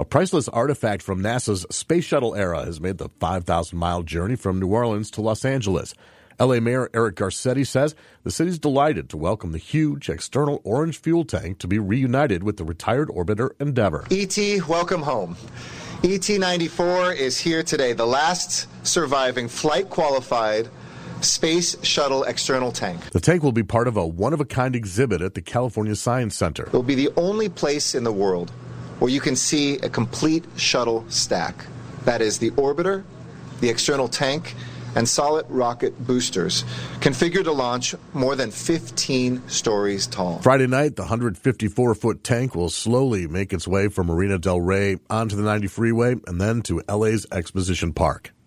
A priceless artifact from NASA's space shuttle era has made the 5,000-mile journey from New Orleans to Los Angeles. L.A. Mayor Eric Garcetti says the city's delighted to welcome the huge external orange fuel tank to be reunited with the retired orbiter Endeavour. E.T., welcome home. ET-94 is here today, the last surviving flight-qualified Space Shuttle external tank. The tank will be part of a one-of-a-kind exhibit at the California Science Center. It will be the only place in the world where you can see a complete shuttle stack. That is the orbiter, the external tank, and solid rocket boosters, configured to launch more than 15 stories tall. Friday night, the 154-foot tank will slowly make its way from Marina del Rey onto the 90 freeway and then to LA's Exposition Park.